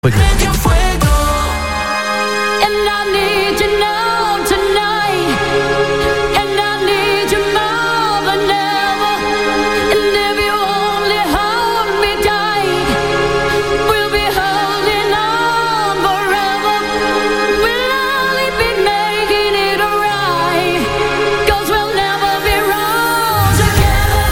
Radio Fuego. And I need you now tonight. And I need you more than ever. And if you only hold me tight, we'll be holding on forever. We'll only be making it right, 'cause we'll never be wrong together.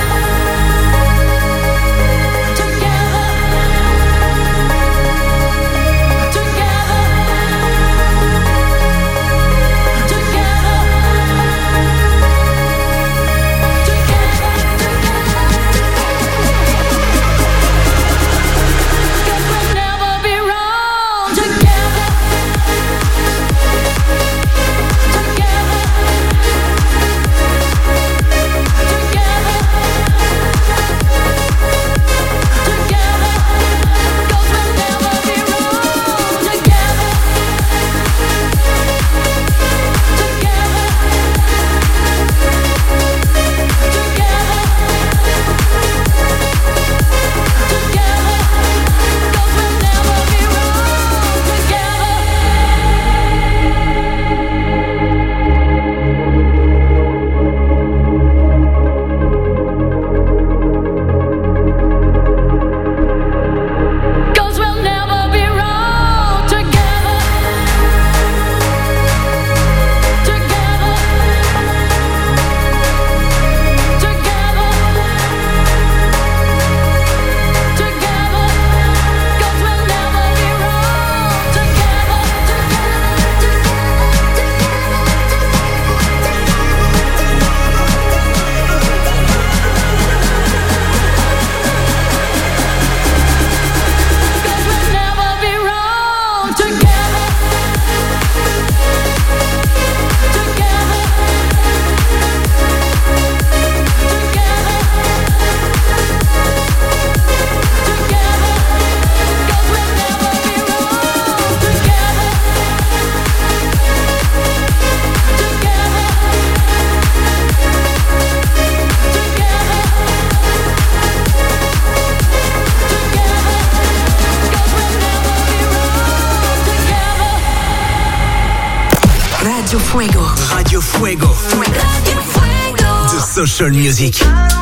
Radio Fuego. Radio Fuego. Radio Fuego. The social music.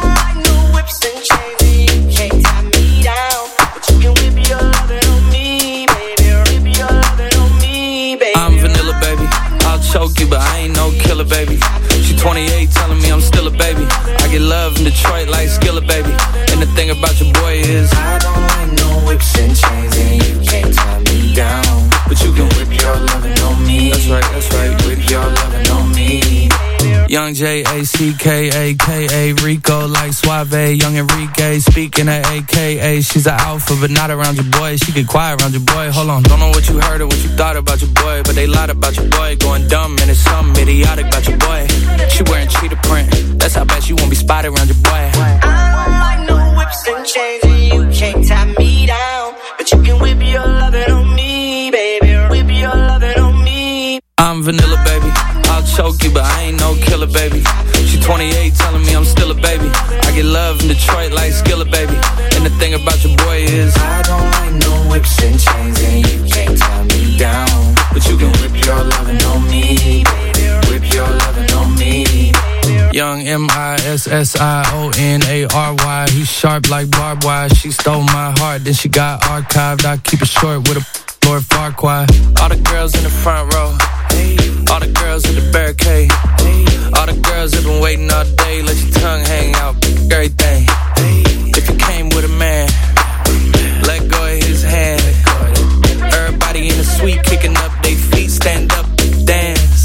I'm vanilla, baby. I'll choke you, but I ain't no killer, baby. She 28, telling me I'm still a baby. I get love in Detroit like Skillet, baby. And the thing about your boy is I don't like no whips and chains, and you can't tie me down. But you can whip your lovin' on me. That's right, whip your lovin' on me. Young J-A-C-K-A-K-A Rico like Suave, Young Enrique speaking at AKA. She's an alpha but not around your boy. She get quiet around your boy. Hold on, don't know what you heard or what you thought about your boy, but they lied about your boy. Going dumb and it's something idiotic about your boy. She wearing cheetah print, that's how bad she won't be spotted around your boy. I don't like no whips and chains, and you can't tie me down. But you can whip your lovin' on me, baby. Whip your lovin' on me. I'm vanilla, baby. I'll choke you, but I ain't no killer, baby. She 28, telling me I'm still a baby. I get love in Detroit like Skillet, baby. And the thing about your boy is I don't like no whips and chains, and you can't tie me down. But you can whip your lovin' on me, baby. Whip your lovin' on me. Young M-I-S-S-I-O-N-A-R-Y. He's sharp like barbed wire. She stole my heart, then she got archived. I keep it short with a Lord Farquaad. All the girls in the front row, all the girls in the barricade, all the girls have been waiting all day. Let your tongue hang out, everything. If you came with a man, let go of his hand. Everybody in the suite kicking up their feet, stand up, dance.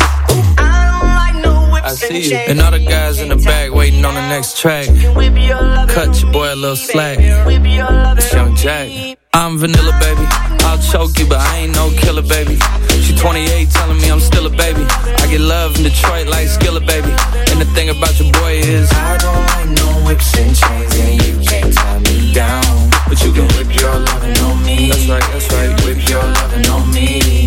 I see you. And all the guys in the back waiting on the next track. Cut your boy a little slack. It's Young Jack. I'm vanilla, baby. I'll choke you, but I ain't no killer, baby. She 28, telling me I'm still a baby. I get love in Detroit like Skillet, baby. And the thing about your boy is I don't like no whips and chains, and you can't tie me down. But you can whip your lovin' on me. That's right, whip your lovin' on me.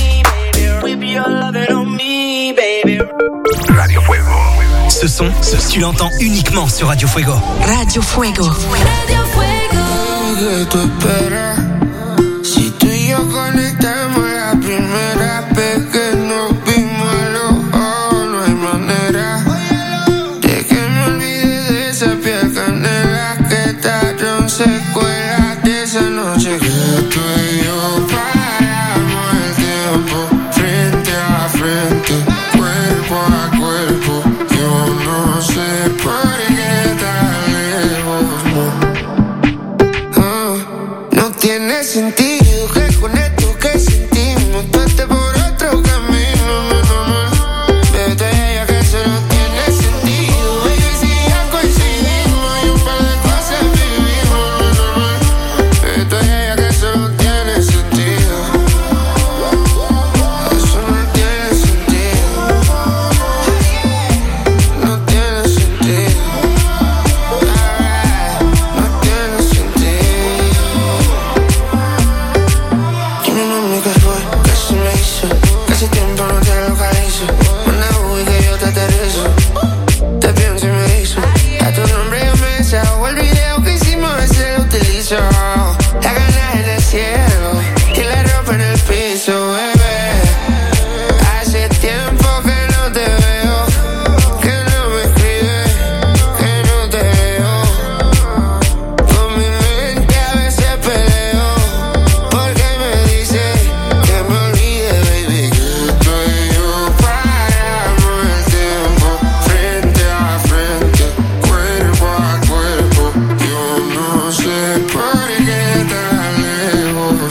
Ce son, ce studio tu l'entends uniquement sur Radio Fuego. Radio Fuego. Radio Fuego. Que tú esperas. Si tú y yo conectamos la primera vez que nos vimos a los ojos, no hay manera de que me olvide de esa piel canela que trajeron secuelas de esa noche que tú y yo paramos el tiempo frente a frente, cuerpo a cuerpo. Yo no sé por qué tan lejos, no tiene sentido que con esto que sentimos tú estés por otro camino, Vete ya que eso no tiene sentido. Baby, si ya coincidimos y un par de cosas vivimos, Vete ya que eso no tiene sentido. Eso no tiene sentido. No tiene sentido. No tiene sentido. Dime mami qué fue, qué se me hizo. Casi tiempo no te localizo. Manda Uy que yo te aterrizo. Te pienso y me hizo. A tu nombre yo me desahogo. El video que hicimos ese lo utilizo. La gana en el cielo y la ropa en el piso, bebé. Hace tiempo que no te veo, que no me escribes, que no te veo. Con mi mente a veces peleo, porque me dice que me olvide, baby, que tú y yo paramos el tiempo frente a frente, cuerpo a cuerpo. Yo no sé por qué tan lejos,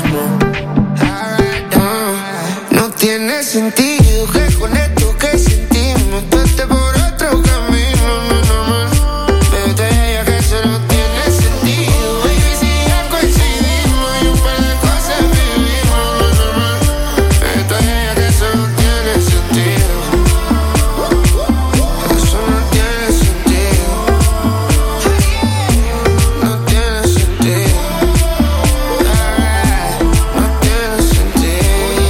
no tiene sentido que con esto que sentimos tú estés por otro camino, Vete ya que eso no tiene sentido. Baby, si ya coincidimos y un par de cosas vivimos, Vete ya que eso no tiene sentido. Eso no tiene sentido. No tiene sentido. No tiene sentido.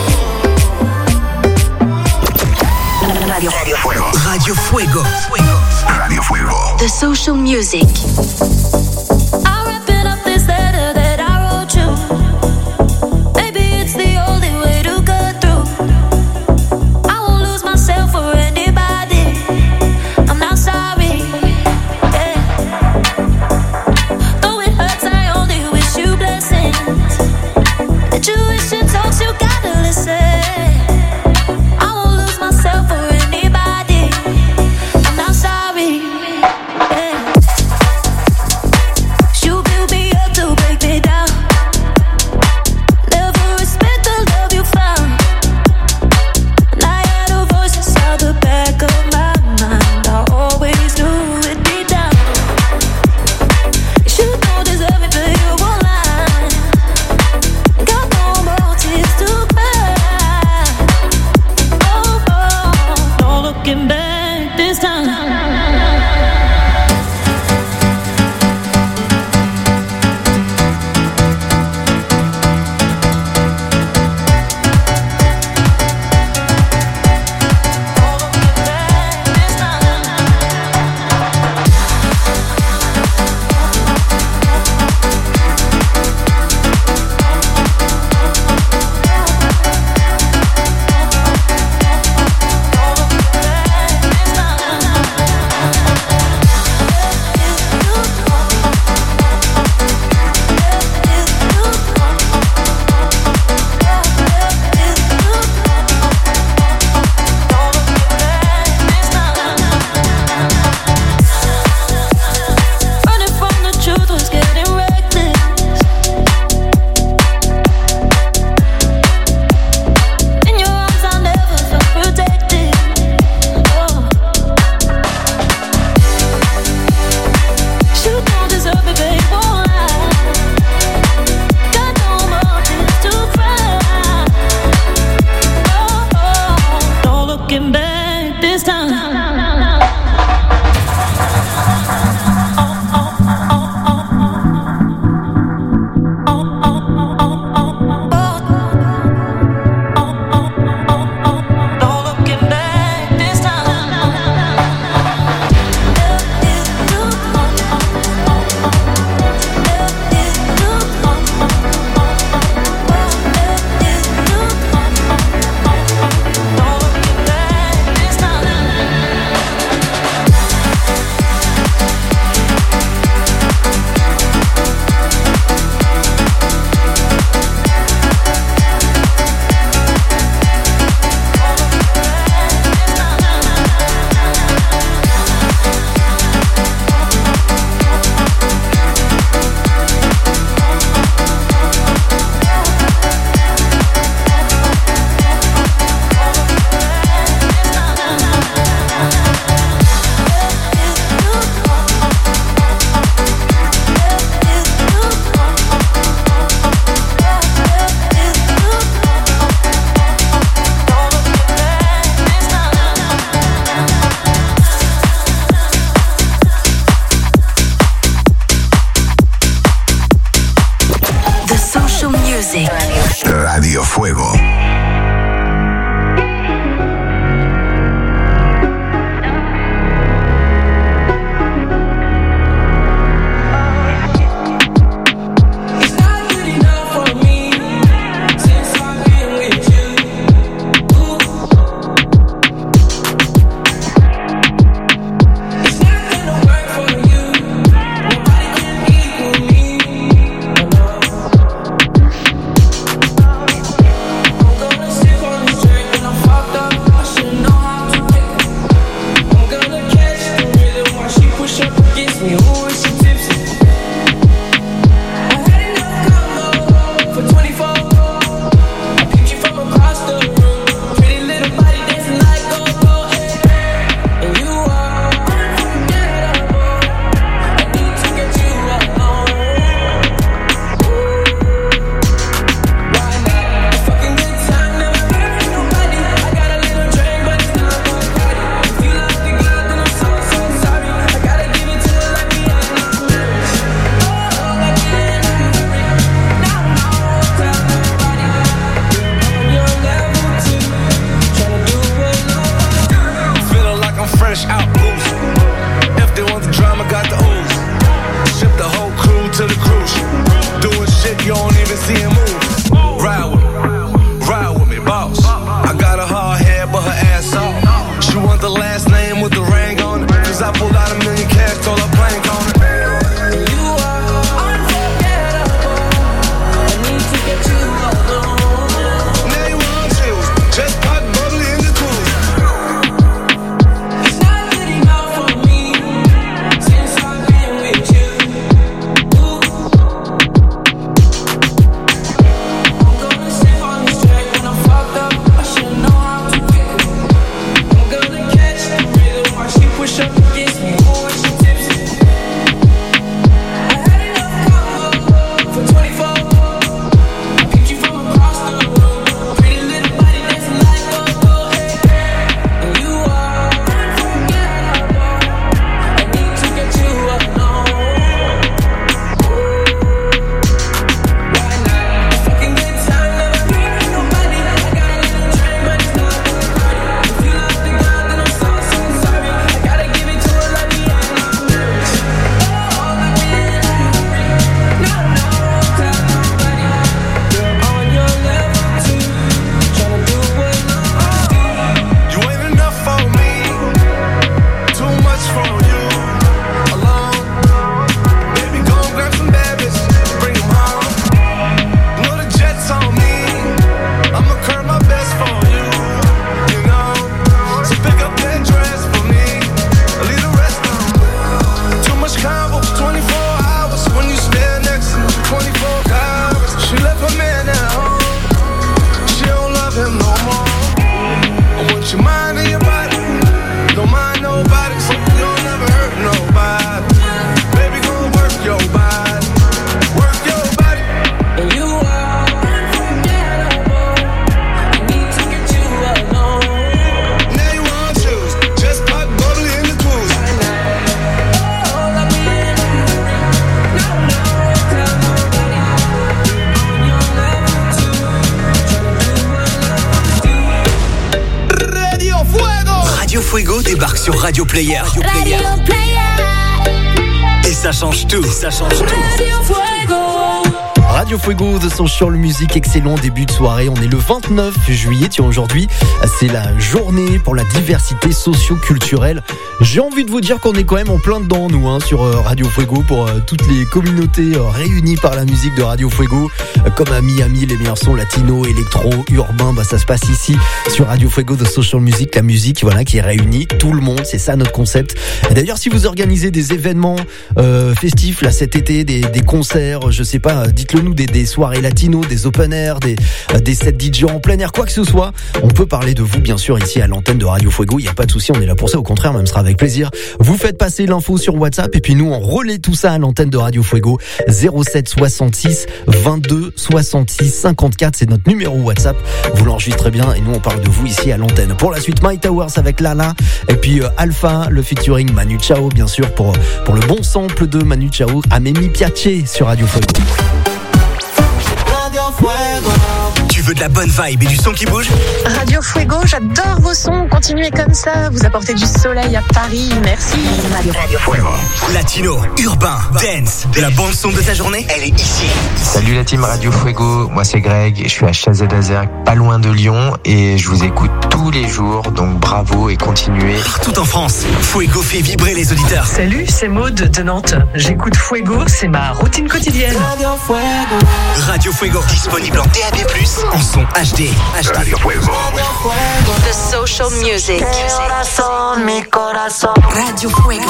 Radio Fuego. Radio Fuego. Radio Fuego. The social music. I'm wrapping up this letter that I wrote you. Maybe it's the only way to cut through. I won't lose myself for anybody. I'm not sorry. Yeah. Though it hurts, I only wish you blessings. The tuition talks, you gotta listen. I won't lose myself for anybody. I'm not sorry. Yeah. up against me. Ooh, is she tipsy? I had enough combo for 24. I picked you from across the room. Pretty little body dancing like go-go. And you are unforgettable. I need to get you alone. Why not? A fucking good time, never hurt nobody. I got a little drink, but it's not one party. If you love the girl, then I'm so sorry. I gotta give it to her like we ain't no marriage. Oh, like we ain't no marriage. Now I won't tell nobody. On your level too, tryna do what nobody. Feeling like I'm fresh out loose. If they want the drama, got the ooze. Ship the whole crew to the cruise. Doing shit you don't even see him move. Ride with me, boss. I got a hard head, but her ass off. She want the last name with the ring on it. Cause I pulled out $1 million cash, told her plank on it. And you are unforgettable. I need to get you alone. Now you want chills, just pop bubbly in the tools. It's not good enough for me since I've been with you. Ooh. I'm gonna sip on this track when I'm fucked up. I should know how to pick it. I'm gonna catch the rhythm while she push up against me. Ooh, is she tipsy? I had enough combo for 24. I picked you from across the room. Pretty little body dancing like go-go. And you are unforgettable. I need to get you alone. Why not? A fucking good time, never hurt nobody. I got a little drink, but it's not one party. If you love the girl, then I'm so sorry. I gotta give it to her like we ain't no marriage. Oh, like we ain't no marriage. No, won't tell nobody. Girl, on your level too, tryna do what nobody. You ain't enough for me, too much for you. Alone, baby, go and grab some bad bitches, bring them home. You know the jet's on me, I'ma curb my best for you. You know, so pick up that dress for me, leave the rest on. Too much combo, 24 hours when you stand next to me, 24 hours. She left her man at home, she don't love him no more. I want your mind and your body. Don't mind nobody, so you'll never hurt nobody. Baby, go work your body. Work your body. And you are unforgettable. I need to get you alone. Now you want choose. Just pop bubbly in the tools. Oh, like we ain't no marriage. No, won't tell nobody. On your level too, tryna do what nobody. Radio Fuego. Radio Fuego débarque sur Radio Player. Radio Et ça change tout. Radio Fuego. Radio Fuego, The Social Music, excellent début de soirée. On est le 29 juillet, tiens, aujourd'hui, c'est la journée pour la diversité socio-culturelle. J'ai envie de vous dire qu'on est quand même en plein dedans, nous, sur Radio Fuego, pour toutes les communautés réunies par la musique de Radio Fuego, comme à Miami, les meilleurs sons latino, électro, urbain, ça se passe ici, sur Radio Fuego, The Social Music, la musique, voilà, qui réunit tout le monde, c'est ça notre concept. Et d'ailleurs, si vous organisez des événements festifs, là, cet été, des concerts, je sais pas, dites-le nous, des soirées latino, des open air, des sets DJ en plein air, quoi que ce soit, on peut parler de vous, bien sûr, ici à l'antenne de Radio Fuego, il n'y a pas de souci, on est là pour ça, au contraire, même sera avec plaisir. Vous faites passer l'info sur WhatsApp et puis nous on relaie tout ça à l'antenne de Radio Fuego. 07 66 22 66 54, c'est notre numéro WhatsApp. Vous l'enregistrez bien et nous on parle de vous ici à l'antenne. Pour la suite, My Towers avec Lala et puis Alpha, le featuring Manu Chao, bien sûr, pour le bon sample de Manu Chao à Memi Piace sur Radio Fuego. Tu veux de la bonne vibe et du son qui bouge? Radio Fuego, j'adore vos sons. Continuez comme ça, vous apportez du soleil à Paris. Merci. Radio Fuego. Latino, urbain, dance, la bande son de ta journée, elle est ici. Salut la team Radio Fuego, moi c'est Greg, je suis à Chazé-d'Azergues, pas loin de Lyon et je vous écoute tous les jours, donc bravo et continuez. Partout en France, Fuego fait vibrer les auditeurs. Salut, c'est Maud de Nantes. J'écoute Fuego, c'est ma routine quotidienne. Radio Fuego, disponible en DAB+, en son HD. Radio Fuego. The Social Music. Mi corazón. Radio Fuego.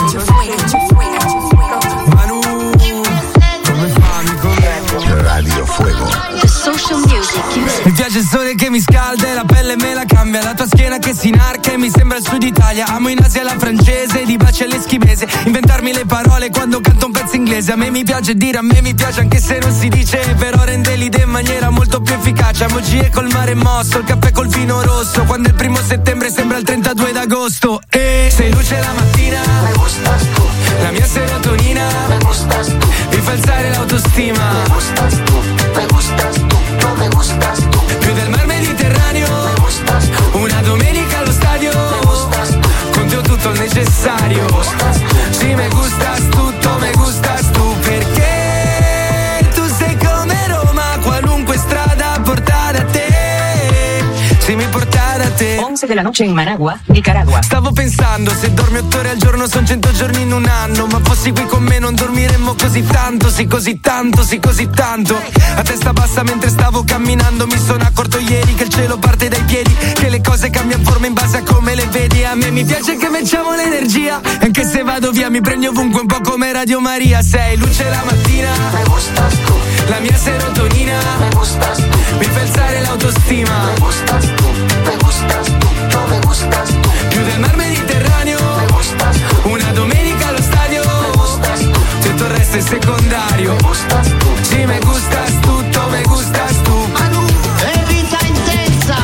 Radio Fuego. The Social Music. Mi piace il sole che mi scalda e la pelle me la cambia. La tua schiena che si inarca e mi sembra il sud Italia. Amo in Asia la francese, di baci all'eschimese. Inventarmi le parole quando canto un pezzo inglese. A me mi piace dire, a me mi piace anche se non si dice. Però rende l'idea in maniera molto più efficace. Amo G col mare mosso, il caffè col vino rosso. Quando è il 1 settembre sembra il 32 d'agosto. E sei luce la mattina, Me gustas tú. la mia serotonina Me gustas tú. mi fa alzare l'autostima. Me gustas tú. Me gustas tú. No me gustas tú. Più del mar Mediterraneo, Me gustas tú. una domenica allo stadio. Me gustas tú. Con te ho tutto il necessario. Me gustas tú. Sì, me gustas tutto, me gustas tu. Perché tu sei come Roma, qualunque strada porta da te. Sì, mi porta da te. 11 de la noche en Managua, Nicaragua. Stavo pensando, se dormi 8 ore al giorno son 100 giorni in un anno. Ma fossi qui con me non dormiremmo così tanto. Sì, così tanto, sì, così tanto. A testa bassa mentre stavo camminando mi sono accorto ieri che il cielo parte dai piedi. Che le cose cambiano forma in base a come le vedi. A me mi piace che mettiamo l'energia. Anche se vado via mi prendi ovunque un po' come Radio Maria. Sei luce la mattina, Me gustas tú. la mia serotonina Me gustas tú. mi fa alzare l'autostima. Me gustas tú. Me gustas tú. No me gustas tú. Più del mar Mediterraneo, Me gustas tú. una domenica allo stadio. Me gustas tú. Tutto il resto è secondario. Me gustas tú. Sì, me gustas tutto, me gustas tu. Evita intensa.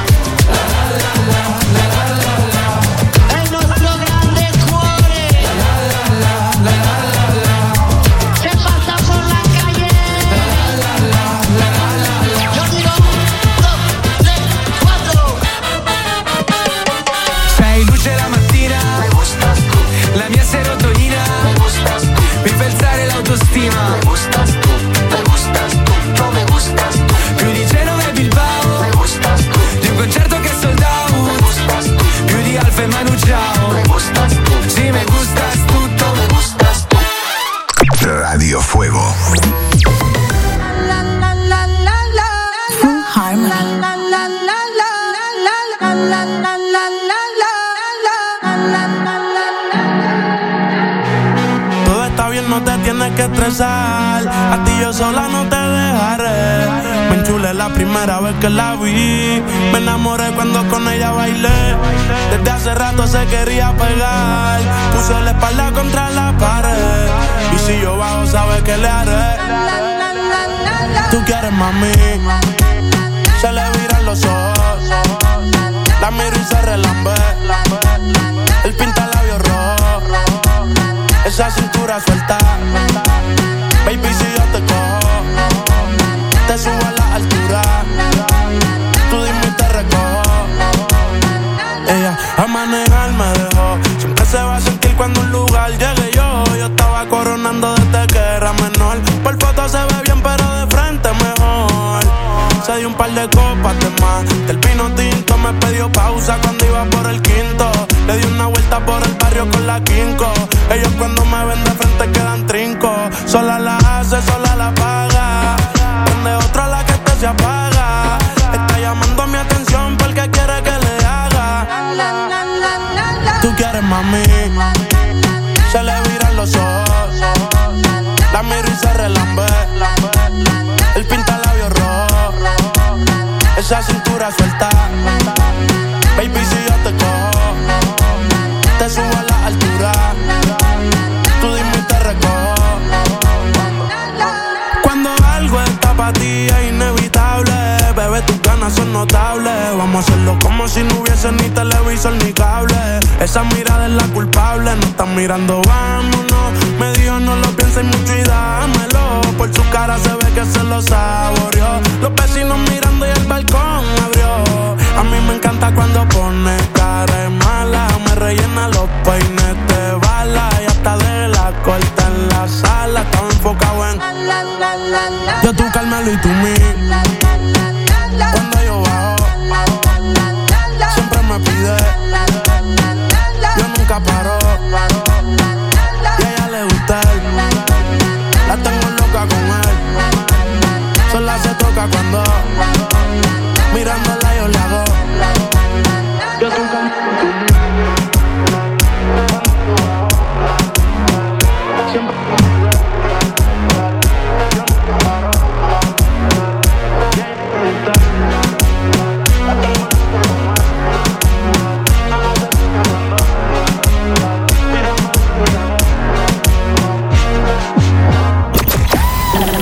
È il nostro grande cuore. Se passa por la calle. Yo digo 1, 2, 3, 4. Sei luce la mattina, Me gustas tú. la mia serotonina Me gustas tú. mi fa alzare l'autostima. Me gustas tú. Me gustas tú. No me gustas tú. Più di Genova e Bilbao, Me gustas tú. di un concerto che è sold Me out. gustas tú. Più di Alfa e Manu Ciao. Me gustas tú. Sì, me gustas tutto. Me gustas tú. Radio Fuego. Full Harmony. Todo está bien, no te tienes que estresar. A ti yo sola no te dejaré. Me enchulé la primera vez que la vi. Me enamoré cuando con ella bailé. Desde hace rato se quería pegar. Puso la espalda contra la pared. Y si yo bajo, sabes que le haré. Tú quieres, mami. Se le viran los ojos. La miro y se relambe. El pinta labios rojo. Esa cintura suelta. Baby, si yo te cojo, te subo a la altura. Tú dime y te recojo. Ella a manejar me dejó. Siempre se va a sentir cuando un lugar llegue yo. Yo estaba coronando desde que era menor. Por foto se ve bien, pero de frente mejor. Se dio un par de copas de más. Del vino tinto me pidió pausa cuando iba por el quinto. Le di una vuelta por el barrio con la quinco. Ellos cuando me ven de frente quedan trinco. Sola la hace, sola la paga. Prende otra la que este se apaga. Está llamando mi atención porque quiere que le haga. Tú quieres, mami. Se le viran los ojos. La miro y se relambe. El pinta labios rojo. Esa cintura suelta. Baby, si yo te cojo, te subo a la altura. Tú dime y te recojo. Cuando algo está para ti es inevitable. Bebé, tus ganas son notables. Vamos a hacerlo como si no hubiese ni televisor ni cable. Esa mirada es la culpable. No están mirando, vámonos. Me dijo no lo pienses mucho y dámelo. Por su cara se ve que se lo saboreó. Los vecinos mirando y el balcón abrió. A mí me encanta cuando pone cara de mala. Me rellena los peines de bala. Y hasta de la corta en la sala. Estaba enfocado en yo, tú, Carmelo y tú, mí. Cuando yo bajo, siempre me pide. Yo nunca paro. Y a ella le gusta él. La tengo loca con él. Sola se toca cuando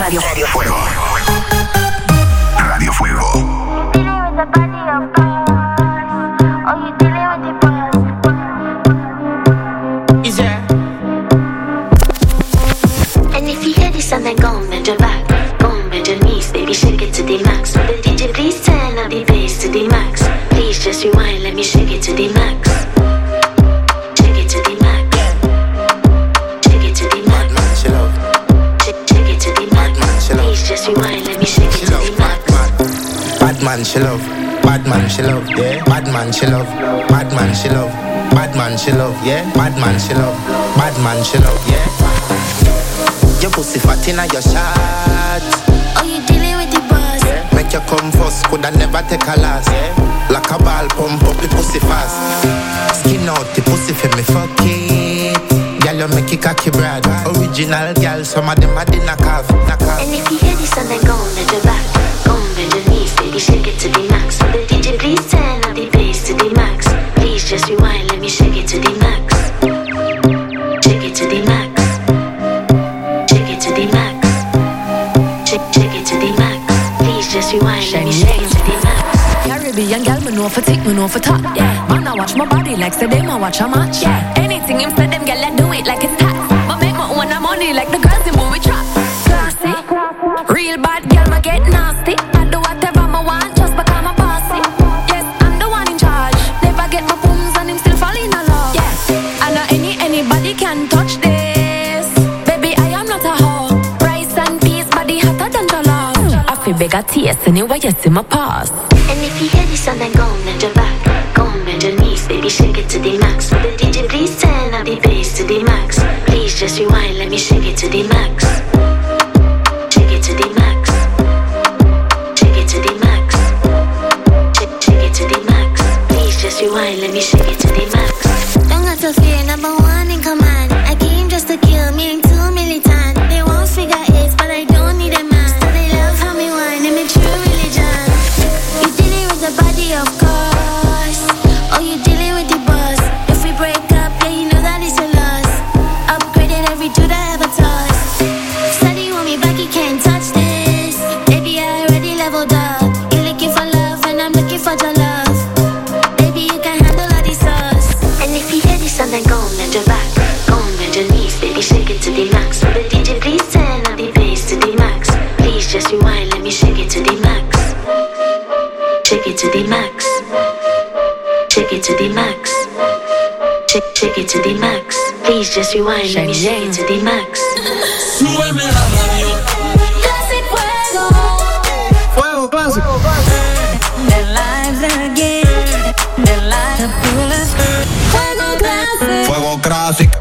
Radio Fuego. Radio Fuego. And if you hear this and then go and bend your back, go and bend your knees, baby, shake it to the max. Will the DJ please turn up the bass to the max? Please just rewind, let me shake it to the max. Shake it to the max. Shake it to the max. Shake it to the max. Please just rewind, let me shake it to the max. Bad man she love, bad man she love, yeah. Bad man she love, bad man she love, bad man she love, yeah. Bad man she love, bad man she love, yeah. Your pussy fat inna your shot. Oh, you dealing with the boss? Yeah. Make you come first, coulda never take a last. Yeah. Like a ball, pump up the pussy fast. Skin out the pussy for me, fuck it. Girl, you make it cocky brad. Original girl, some of them are the knockoff. And if you hear this and then go and bend your back, go and bend your knees, baby, shake it to the max. Will the DJ please turn up the bass to the max? Please just rewind, let me shake it to the max. Shake it to the max. Shake it to the max. Shake it to the max. Please just rewind, let me shake it to the max. Caribbean girl, me know for tick, me know for top. Yeah, man, I watch my body like say them I watch a match. Yeah, anything him say them girl I do it like it's tax. But make my own money like the girls in movie trap. Classy, real bad girl, me get nasty. I do whatever I want just because I'm bossy. Yes, I'm the one in charge. Never get my booms and him still fall in love. Yeah, I know anybody can touch this. Baby, I am not a hoe. Rice and peas, body hotter than jollof. I feel bigger taste anyway you see my past. And if you hear this and then go and bend your back, go and bend your knees, baby, shake it to the max. Will the DJ please turn up the bass to the max? Please just rewind, let me shake it to the max. Shake it to the max. Shake it to the max. Shake it to the max. Please just rewind, let me shake it to the max. Don't got to fear, number one in command. I came just to kill me, ain't too militant. They won't figure it, but I don't need a man. So they love how me whine, and me true religion. You dealing with the body, of course. Oh, you dealing with the boss. If we break up, yeah, you know that it's a loss. Upgraded every dude I ever tossed. Steady want me back, you can't touch this. Baby, I already leveled up. You're looking for love, and I'm looking for your love. Baby, you can handle all these sauce. And if you hear this and then go and bend your back, go and bend your knees, baby, shake it to the max. Will the DJ please turn up the bass to the max? Please just rewind, let me shake it to the max. Shake it to the max. Shake it to the max. Shake it to the max. Please just rewind, let me shake it to the max. Súbeme la radio. Classic Fuego. Fuego clásico. Their lives again. Their lives are full of Fuego classic. Fuego Classic.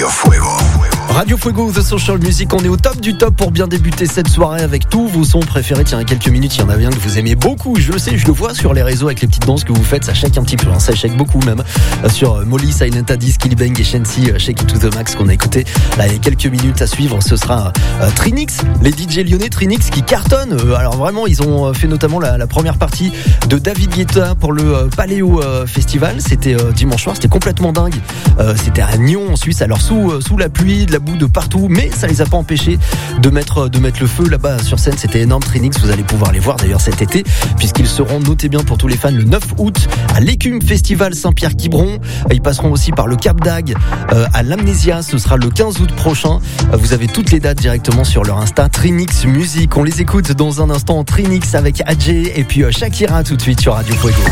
Radio Fuego. Radio Fuego, The Social Music, on est au top du top pour bien débuter cette soirée avec tous vos sons préférés. Tiens, il y a quelques minutes, il y en avait un que vous aimiez beaucoup, je le sais, je le vois sur les réseaux avec les petites danses que vous faites, ça shake un petit peu, hein, ça shake beaucoup même. Sur Molly, Silent Addis, Killy Bang et Shensi, Shake It To The Max qu'on a écouté. Là, il y a quelques minutes à suivre, ce sera Trinix, les DJ lyonnais Trinix qui cartonnent. Alors vraiment, ils ont fait notamment la première partie de David Guetta pour le Paléo Festival. C'était dimanche soir, c'était complètement dingue. C'était à Nyon en Suisse, alors sous la pluie, de la boue de partout, mais ça les a pas empêchés de mettre le feu là-bas sur scène. C'était énorme. Trinix, vous allez pouvoir les voir d'ailleurs cet été, puisqu'ils seront, notez bien pour tous les fans, le 9 août à l'Écume Festival Saint-Pierre-Quiberon. Ils passeront aussi par le Cap d'Agde à l'Amnésia, ce sera le 15 août prochain. Vous avez toutes les dates directement sur leur Insta, Trinix Music. On les écoute dans un instant, Trinix avec Adjé et puis Shakira tout de suite sur Radio Fuego.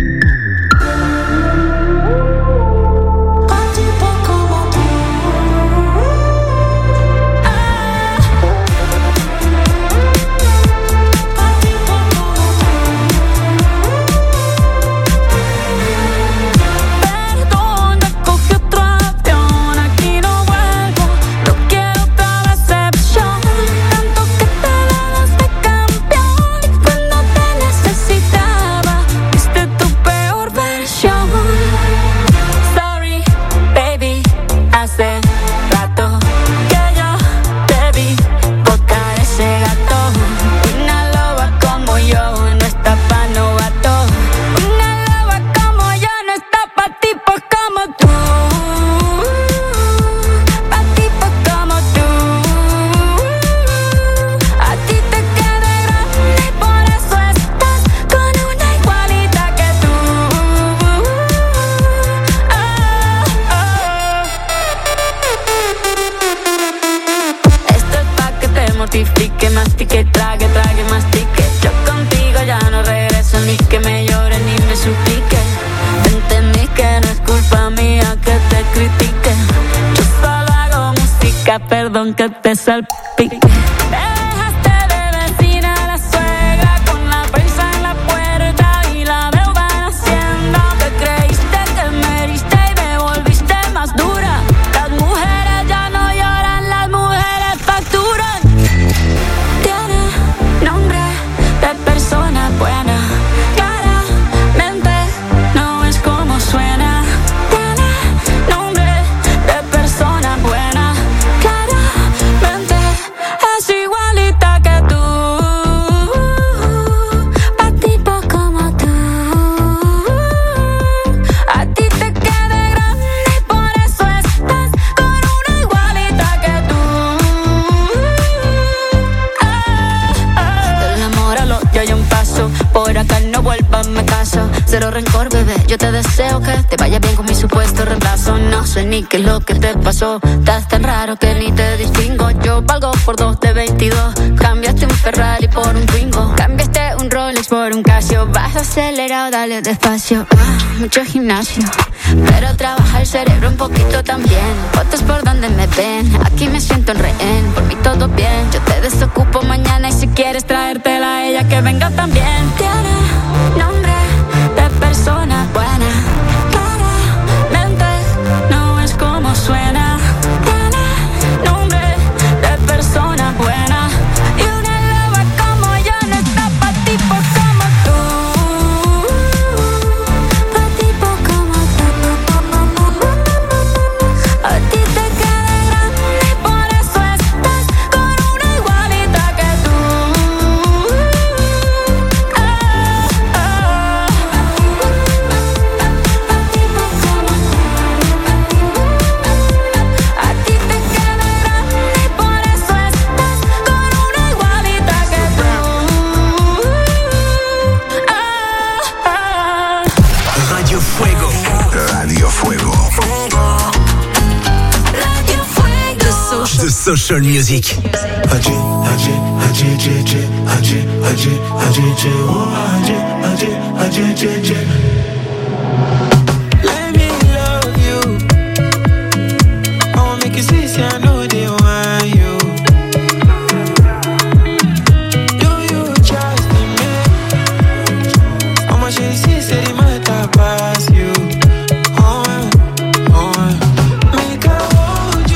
Perdón que te salpique. Dejaste de vecina a la suegra con la prensa en la puerta y la deuda en Hacienda. Te creíste que me heriste y me volviste más dura. Las mujeres ya no lloran, las mujeres facturan. Tiene nombre de persona buena, claramente no es como suena. Tiene nombre de persona buena, es igualita que tú, pa' tipos como tú. A ti te queda grande y por eso estás con una igualita que tú. Del amor al odio hay un paso, por acá no vuelvas, me caso. Cero rencor, bebé, yo te deseo que te vaya bien con mi supuesto reemplazo. No sé ni qué es lo que te pasó, estás tan raro que ni te distingo. Yo valgo por 2 de 22, cambiaste un Ferrari por un Twingo, cambiaste un Rolex por un Casio. Vas acelerado, dale despacio. Mucho gimnasio, pero trabaja el cerebro un poquito también. Fotos por donde me ven, aquí me siento en rehén. Por mí todo bien, yo te desocupo mañana y si quieres traértela a ella que venga también. Tiene nombre de persona buena, claramente no es como suena. Tiene nombre de persona buena y una loba como yo no está pa' tipos como tú, pa' tipos como tú. A ti te queda grande y por eso estás con una igualita que tú. Social Music. Let me love you. I wanna make you see, I know they want you. Do you trust in me? How much you see, say they might pass you. Make I hold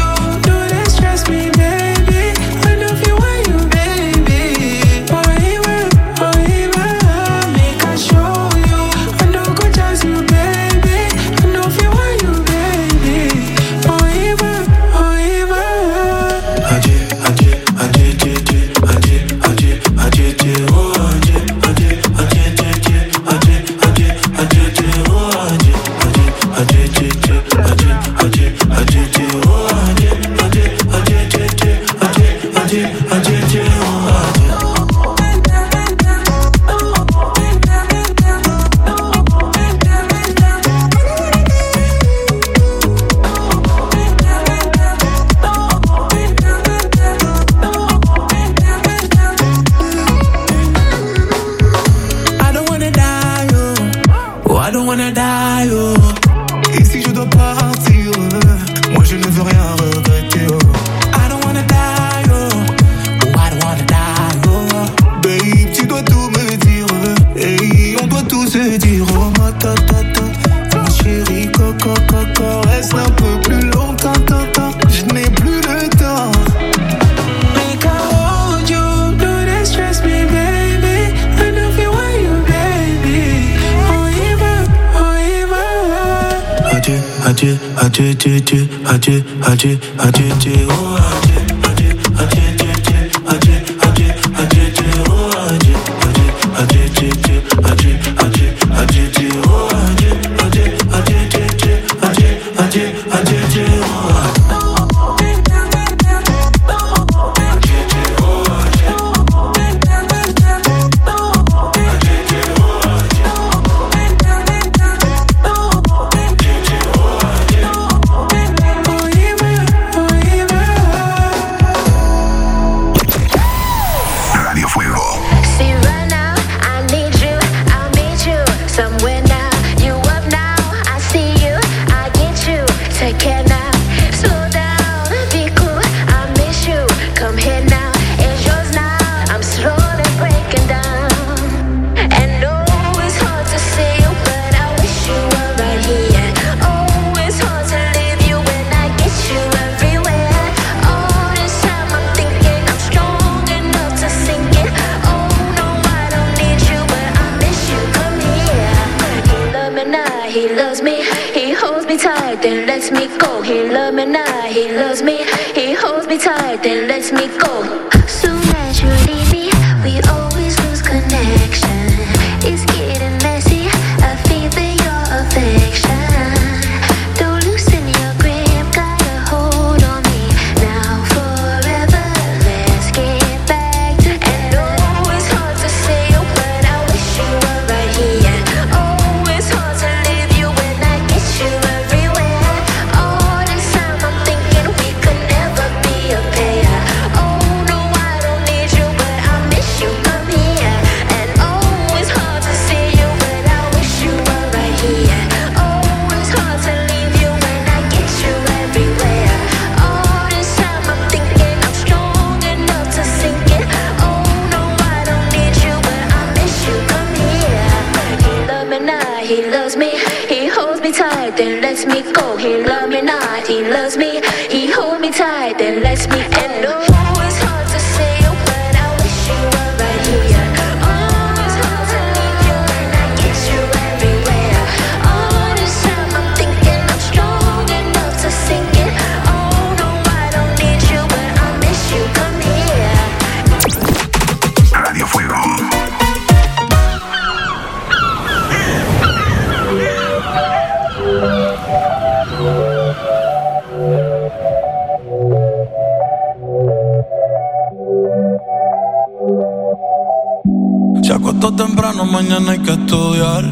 Mañana hay que estudiar,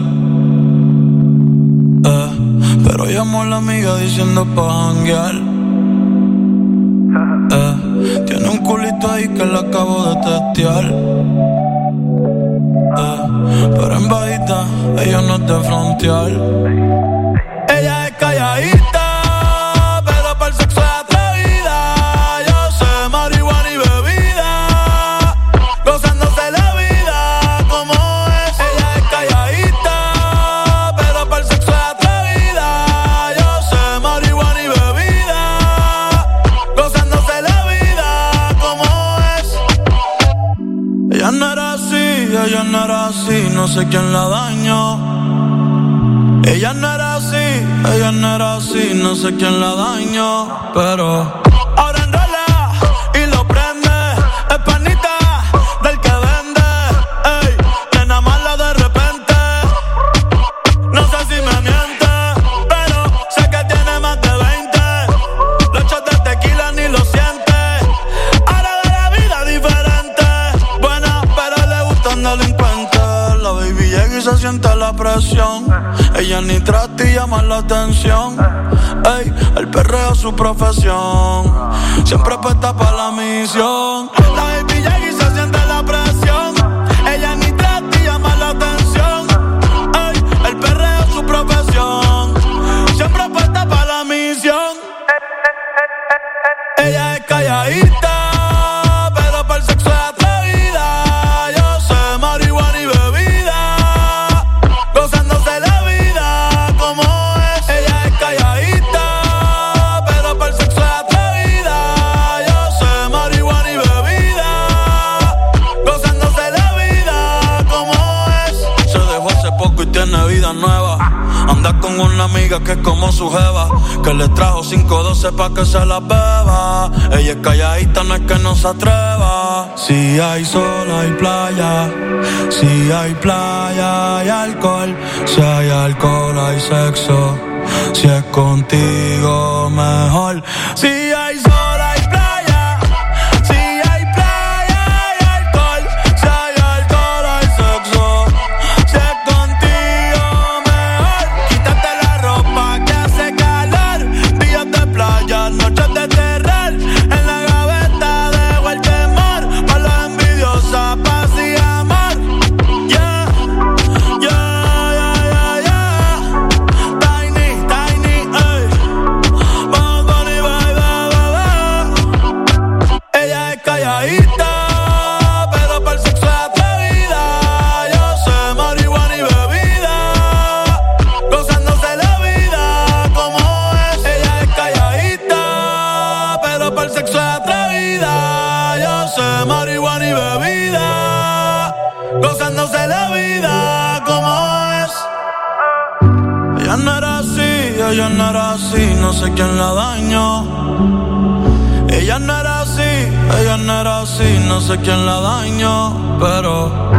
pero llamo a la amiga diciendo pa' janguear. Tiene un culito ahí que la acabo de testear, pero en bajita ella no es de frontear. Ella es calladita, pero para el sexo es atrevida. Yo sé marihuana y bebida, gozándose la vida como es. Ella es calladita, pero para el sexo es atrevida. Yo sé marihuana y bebida, gozándose la vida como es. Ella no era así, no sé quién la dañó. Ella no era así, no sé quién la dañó. Pero ahora enrola y lo prende. Es panita del que vende. Ey, nena mala de repente. No sé si me miente, pero presión. Ella ni trata y llama la atención. Ey, el perreo es su profesión. Siempre puesta para la misión. La baby llega y se siente la presión. Ella ni trata y llama la atención. Ey, el perreo es su profesión. Siempre puesta para la misión. Ella es calladita, pero para el sexo es atrevida. Yo sé marihuana y bebida, gozándose la vida como es. Ella es calladita, pero para el sexo es atrevida. Yo sé marihuana y bebida, gozándose la vida como es. Se dejó hace poco y tiene vida nueva. Anda con una amiga que es como su jeva, que le trajo 512 pa' que se la beba. Ella es calladita, no es que no se atreva. Si hay sol, hay playa. Si hay playa, hay alcohol. Si hay alcohol, hay sexo. Si es contigo, mejor. Si hay sol, hay playa. Si hay playa, hay alcohol. Si hay alcohol, hay sexo. Si es contigo, mejor. Quítate la ropa que hace calor. Días de playa, noches de terror. En la gaveta dejo el temor. Pa' la envidiosa, paz y amor. Yeah, yeah, yeah, yeah, yeah. Tiny, tiny, ey. Vamos con y ella es calladita, pero para el sexo es atrevida. Yo sé marihuana y bebida, gozándose la vida como es. Ella es calladita, pero para el sexo es atrevida. Yo sé marihuana y bebida, gozándose la vida como es. Ella no era así, ella no era así, no sé quién la dañó. Ella no era así, ella no era así, no sé quién la dañó, pero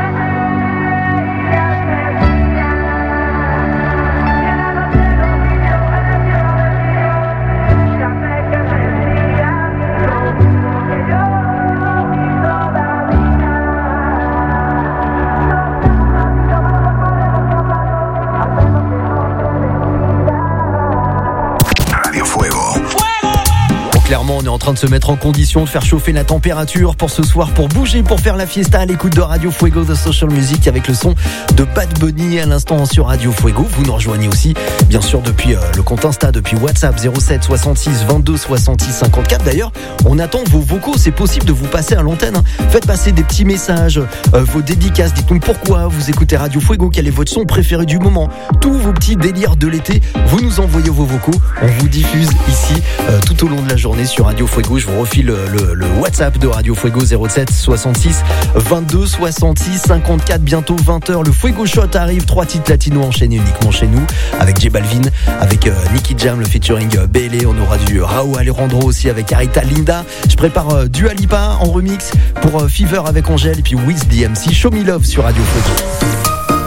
Radio Fuego. Clairement, on est en train de se mettre en condition de faire chauffer la température pour ce soir, pour bouger, pour faire la fiesta à l'écoute de Radio Fuego, The Social Music, avec le son de Bad Bunny à l'instant sur Radio Fuego. Vous nous rejoignez aussi, bien sûr, depuis le compte Insta, depuis WhatsApp 07 66 22 66 54. D'ailleurs, on attend vos vocaux, c'est possible de vous passer à l'antenne. Hein. Faites passer des petits messages, vos dédicaces, dites-nous pourquoi vous écoutez Radio Fuego, quel est votre son préféré du moment, tous vos petits délires de l'été. Vous nous envoyez vos vocaux, on vous diffuse ici tout au long de la journée sur Radio Fuego. Je vous refile le WhatsApp de Radio Fuego 07 66 22 66 54. Bientôt 20h, le Fuego Shot arrive. 3 titres latinos enchaînés uniquement chez nous, avec J Balvin, avec Nicky Jam, le featuring BLE. On aura du Raúl Alejandro aussi avec Arita Linda. Je prépare Dua Lipa en remix pour Fever avec Angèle, et puis Wiz DMC. Show Me Love sur Radio Fuego.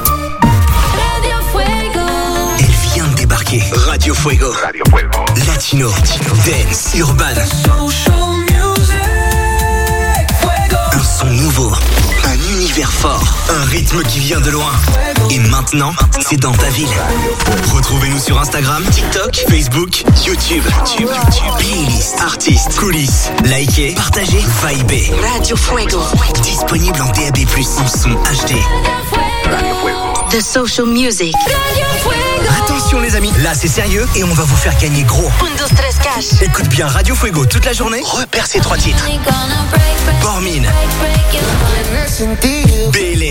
Elle vient de débarquer. Radio Fuego. Radio Fuego. Latino, dance, urban. Un son nouveau, un univers fort, un rythme qui vient de loin. Et maintenant, c'est dans ta ville. Retrouvez-nous sur Instagram, TikTok, Facebook, YouTube. Playlist, artistes, coulisses. Likez, partagez, vibez. Radio Fuego. Disponible en DAB+, en son HD. The Social Music. Attention les amis, là c'est sérieux et on va vous faire gagner gros. 1, 2, 3 cash. Écoute bien Radio Fuego toute la journée. Repère ces 3 titres. Bormin, BLE,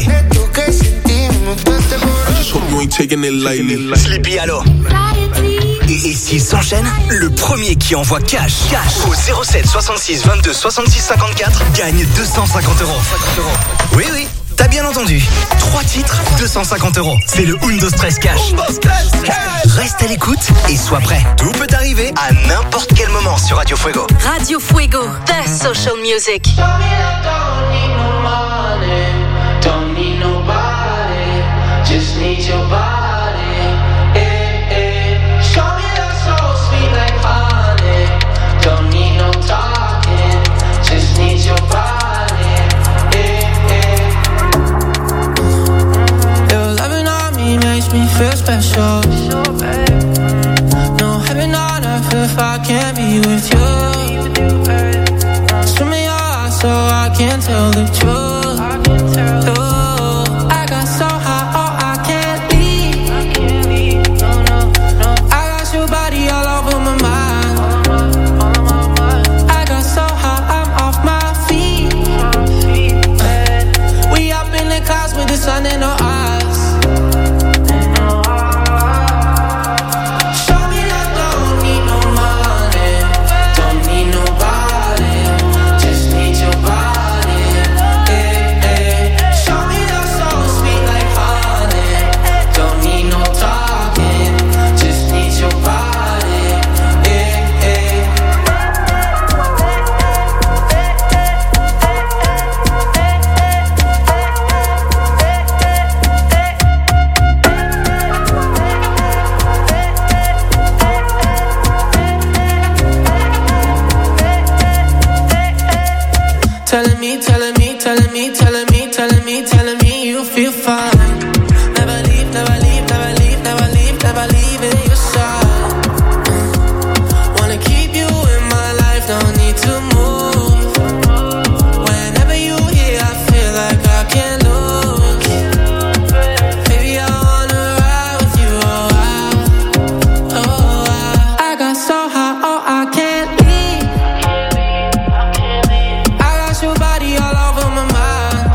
Sleepy Hollow. Et s'ils s'enchaînent, le premier qui envoie cash au 07 66 22 66 54 gagne 250 €. Oui, t'as bien entendu. 3 titres, 250 €. C'est le Undo Stress Cash. Reste à l'écoute et sois prêt. Tout peut arriver à n'importe quel moment sur Radio Fuego. Radio Fuego. The Social Music. Don't need nobody, just need your body. Show me that soul sweet like honey. Don't need no talking, just need your body. You're loving on me, special. No heaven on earth if I can't be with you. Swim in your eyes so I can't tell the truth. I got so high, oh I can't leave. I got your body all over my mind. I got so high, I'm off my feet. We up in the clouds with the sun in our eyes. Telling me you feel fine. Never leave, never leave, never leave, never leave, never leave in your side. Wanna keep you in my life, don't need to move. Whenever you here, I feel like I can't lose. Baby, I wanna ride with you, I got so high, oh I can't leave. I got your body all over my mind.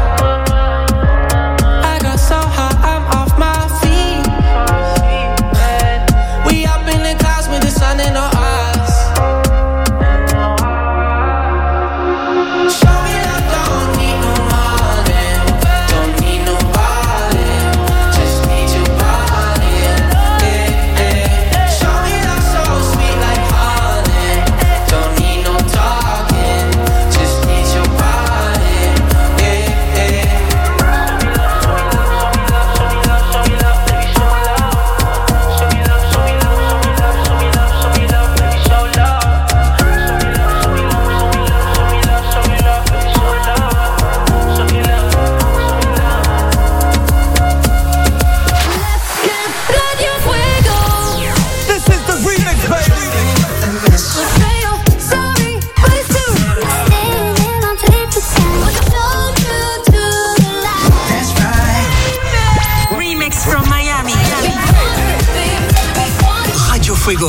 Fuego.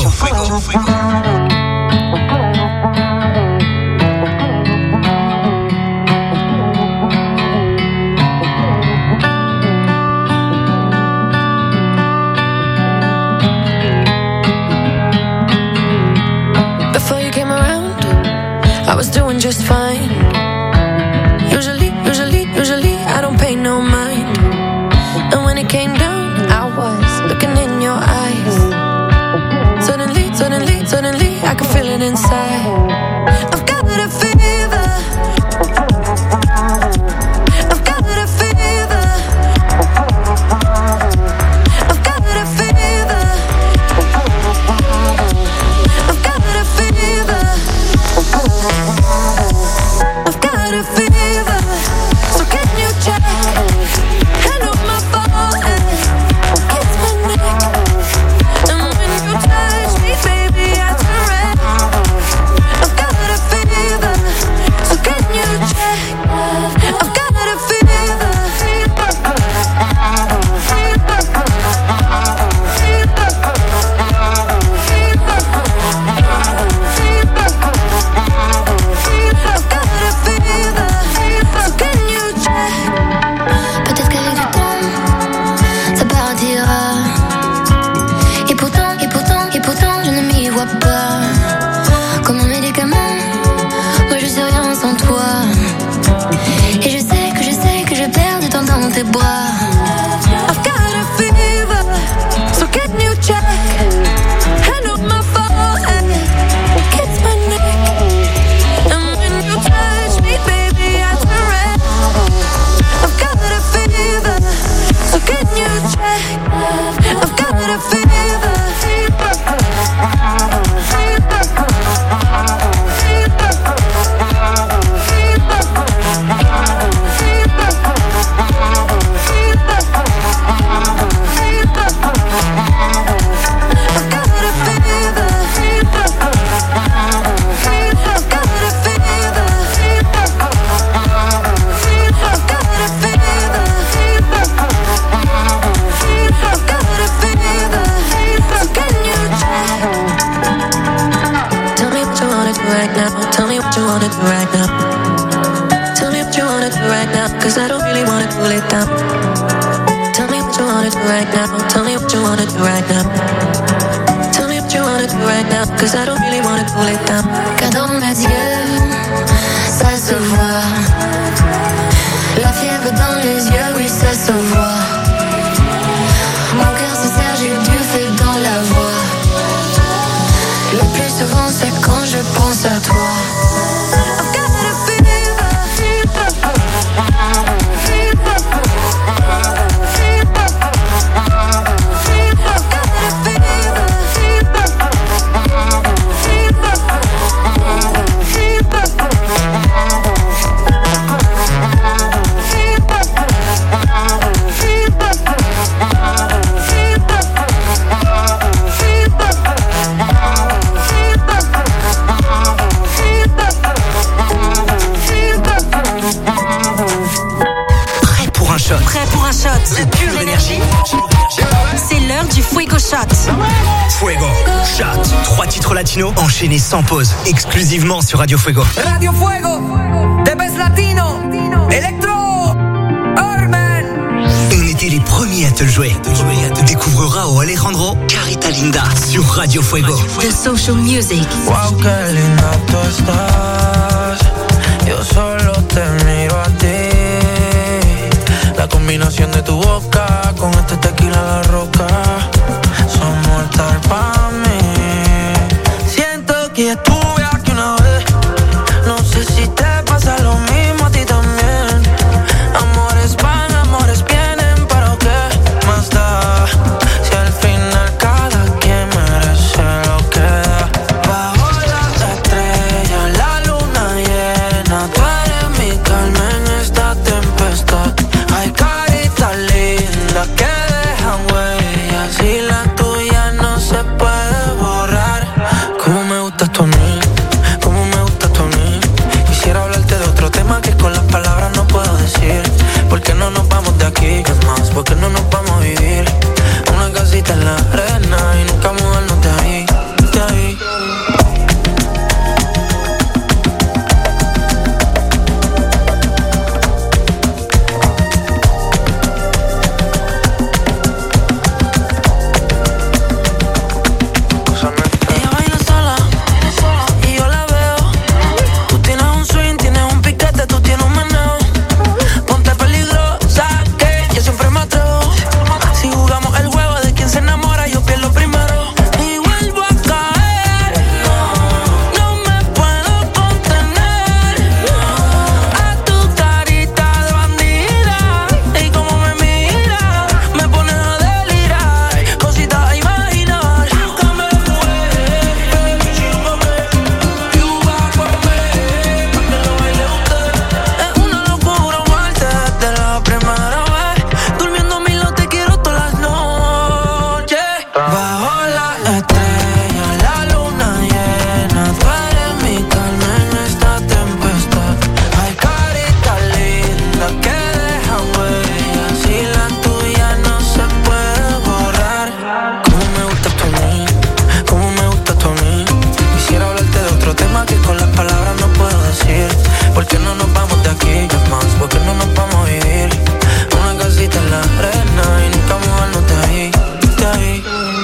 Before you came around, I was doing just fine. Usually, I don't pay no mind. And when it came down, I was looking in your eyes. Suddenly, I can feel it inside. I've got a fever. I've got a fever. I've got a fever. I've got a fever. I've got a fever. So can you check? Hand on my phone and kiss my neck. And when you touch me, baby, I turn red. wanna do right now. Tell me what you wanna do right now, cause I don't really wanna cool it down. Tell me what you wanna do right now. Tell me what you wanna do right now. Tell me what you wanna do right now, cause I don't really wanna cool it down. Car dans mes yeux, ça se voit. La fièvre dans les yeux, oui ça se voit. Mon cœur se serre, j'ai du feu dans la voix. Le plus souvent c'est quand je pense à toi. Prêt pour un shot de pure énergie? C'est l'heure du Fuego Shot. Fuego Shot. 3 titres latinos enchaînés sans pause, exclusivement sur Radio Fuego. Radio Fuego, The Best Latino, Electro, Urban. On était les premiers à te le jouer. Découvre Rao Alejandro, Carita Linda sur Radio Fuego. The Social Music. Wow, qué linda tú estás. Yo solo te miro a ti. La combinación de tu boca con este tequila La Roca son mortal para mí. Siento que estuve aquí una vez. No sé si te pasa lo mismo a ti también. Amores van, amores vienen, pero ¿qué más da? Si al final cada quien merece lo que da. Bajo las estrellas, la luna llena, tú eres mi calma en esta tempestad. Ay, carita linda que dejan huellas y la tuya no se puede borrar. Cómo me gustas tú a mí, cómo me gustas tú a mí. Quisiera hablarte de otro tema que con las palabras no puedo decir. ¿Por qué no nos vamos de aquí? Es más, ¿por qué no nos vamos a vivir? Una casita en la arena y nunca mudarnos de ahí, de ahí. Ella baila sola y yo la veo. Tú tienes un swing, tienes un piquete, tú tienes un meneo. Ponte peligrosa que yo siempre me atrevo. Si jugamos el juego de quien se enamora, yo pierdo primero. Y vuelvo a caer, no me puedo contener. A tu carita de bandida y como me mira, me pones a delirar. Cositas a imaginar. Búscame, es una locura amarte desde la primera vez. Durmiendo a mi lado te quiero todas las noches. Bajo la estrella, la luna llena, tú eres mi calma en esta tempestad. Ay, carita linda que dejan huellas y la tuya no se puede borrar. Cómo me gustas tú a mí, cómo me gustas tú a mí. Quisiera hablarte de otro tema que con las palabras no puedo decir. ¿Por qué no nos vamos de aquí? Es más, ¿por qué no nos vamos a vivir? Una casita en la arena y nunca mudarnos de ahí, de ahí.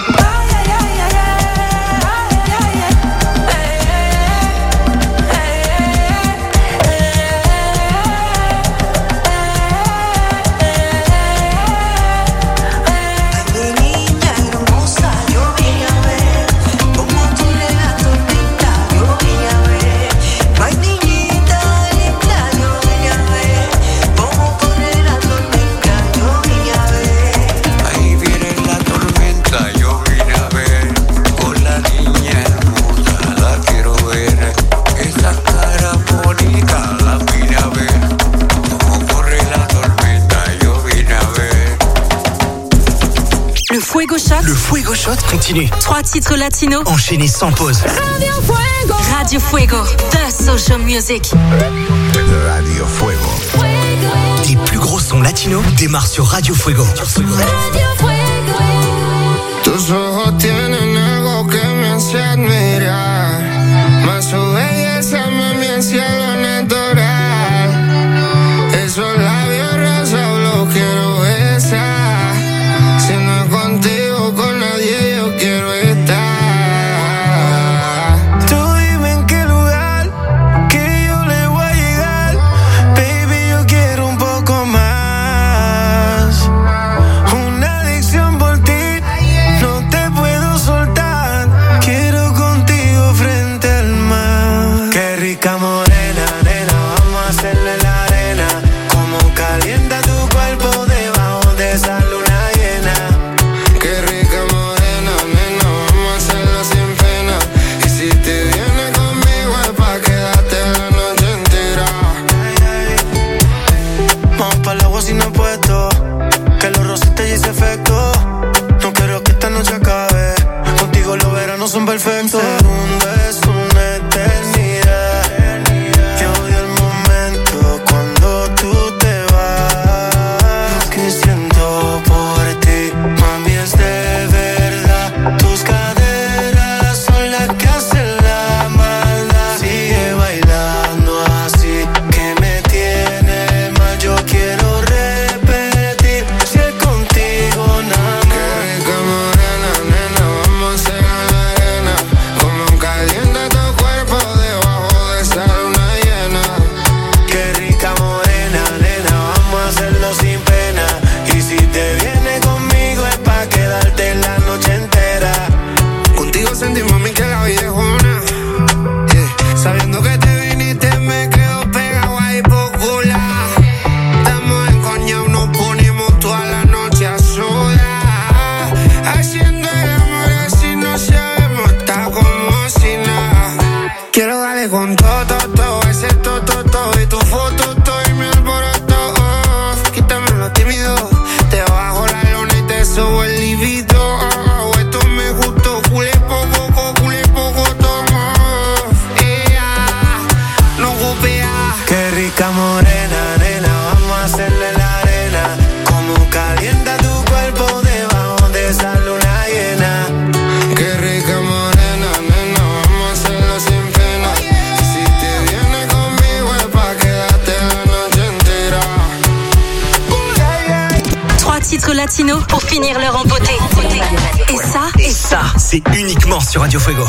Niña hermosa, yo vine a ver cómo tú le das tormenta. Yo vine a ver, ay niñita linda, yo vine a ver cómo corre la tormenta. Yo vine a ver. Ahí viene la tormenta, yo vine a ver. Con la niña hermosa, la quiero ver. Esa cara bonita, la vine a ver. Cómo corre la tormenta, yo vine a ver. Le Fuego Shot. Le Fuego Shot continue, 3 titres latinos enchaînés sans pause. Radio Fuego. Radio Fuego, The Social Music. Radio Fuego. Les plus gros sons latinos démarrent sur Radio Fuego. Tus ojos tienen algo que me hace admirar, más su belleza me hace segundo es una eternidad. Yo odio el momento cuando tú te vas. Lo que siento por ti, mami, es de verdad. Tus caderas son las que hacen la maldad. Sigue bailando así, que me tiene mal. Yo quiero repetir, si es contigo nada más. Qué rica morena, nena, vamos a hacer la arena. Como calienta tu cuerpo debajo de esa luna llena. Qué rica morena, nena, vamos a hacerlo sin pena. Y si te vienes conmigo es pa' quedarte la noche entera. Contigo sentí, mami, que la vida es una. Yeah. Sabiendo que te viniste me quedo pegado ahí popular. Estamos en coñao, nos ponemos toda la noche a solas. Haciendo el amor así no sabemos, está como si nada. Quiero darle con todo, ese todo y tu foto, todo y mi alboroto. Quítame lo tímido, te bajo la lona y te subo el libido. Esto me gustó, culé poco tomo. No golpea. Qué rica morena, nena, vamos a hacerle la arena. Como calienta tu cuerpo debajo de esa luna llena. Qué rica morena, nena, vamos a hacerlo sin pena. Si te vienes conmigo es pa' quedarte la noche entera. 3 titres latinos pour finir l'heure en beauté. Et ça, c'est uniquement sur Radio Fuego.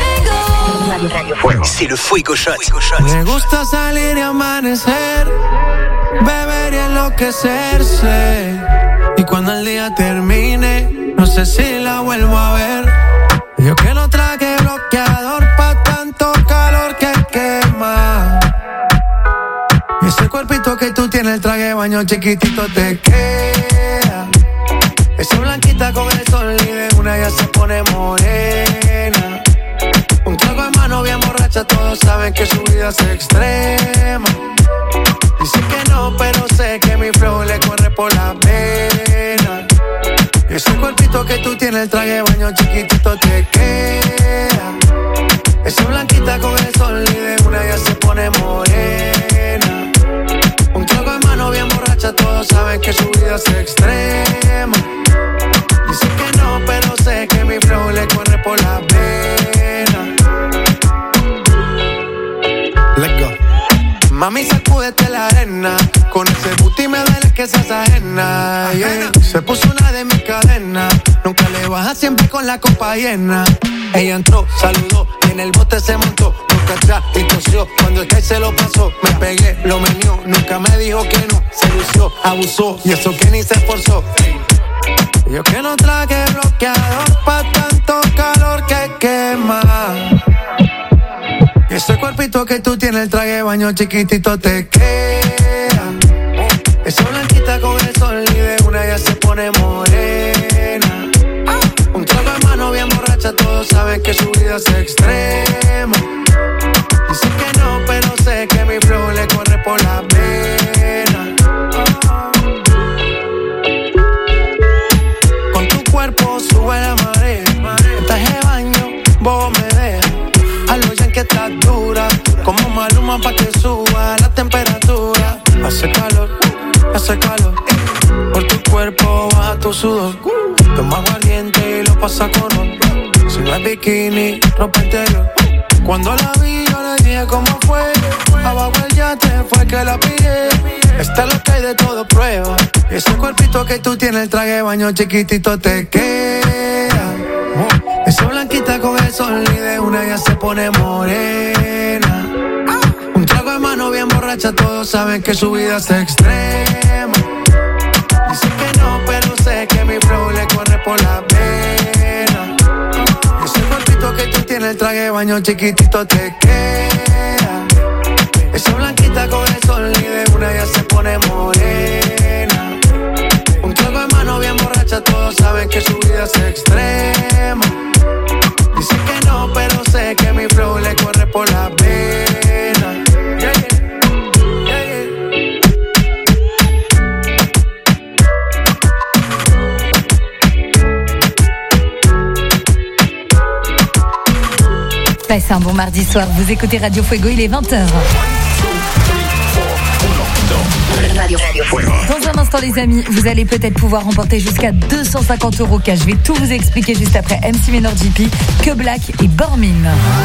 C'est le Fuego Shot. Me gusta salir y amanecer, beber y enloquecerse. Y cuando el día termine, no sé si la vuelvo a ver. Yo que no traje bloqueador pa' tanto calor que quema. Y ese cuerpito que tú tienes, el traje de baño chiquitito te queda. Esa blanquita con el sol y de una ya se pone morena. Un trago en mano bien borracha, todos saben que su vida es extrema. Dice que no, pero sé que mi flow le corre por la pena. Y ese cuerpito que tú tienes, el traje de baño chiquitito te queda. Esa blanquita con el sol y de una ya se pone morena. Un trago en mano bien borracha, todos saben que su vida es extrema. Dice que no, pero sé que mi flow le corre por la pena. Let's go. Mami, sacúdete la arena. Con ese booty me duele que seas ajena, yeah. Se puso una de mis cadenas. Nunca le baja, siempre con la copa llena. Ella entró, saludó y en el bote se montó. Nunca atrás y tosió. Cuando el que se lo pasó, me pegué, lo menió. Nunca me dijo que no, se lució, abusó. Y eso que ni se esforzó. Yo que no traje bloqueador pa' tanto calor que quema. Y ese cuerpito que tú tienes, el traje de baño chiquitito te queda. Esa blanquita con el sol y de una ya se pone morena. Un trago en mano bien borracha, todos saben que su vida es extrema. Dice que no, pero sé que mi flow le corre por la pena. Con tu cuerpo sube la marea. El traje de baño, vos me dejas. Hazlo ya que estás dura, como Maluma pa' que suba la temperatura. Hace calor, por tu cuerpo baja tu sudor. Toma aguardiente y lo pasa con ron. Si no es bikini, ropa interior. Cuando la vi yo le dije cómo fue. Abajo el yate fue que la pillé. Está lo que hay de todo prueba. Y ese cuerpito que tú tienes, el traje de baño chiquitito te queda. Esa blanquita con el sol y de una ya se pone morena. Un trago de mano bien borracha, todos saben que su vida es extrema. Dice que no, pero sé que mi flow le corre por la pena. Ese cuerpito que tú tienes, el traje de baño chiquitito te queda. Esa blanquita con el sol y de una ya se pone morena. Un trago de mano bien borracha, todos saben que su vida es extrema. Dice que no, pero sé que mi flow le corre por la pena. Yeah, yeah. Yeah, yeah. Passez un bon mardi soir, vous écoutez Radio Fuego, il est 20h. Dans un instant les amis, vous allez peut-être pouvoir remporter jusqu'à 250 € cash. Je vais tout vous expliquer juste après MC Menor JP, Que Black et Bormin.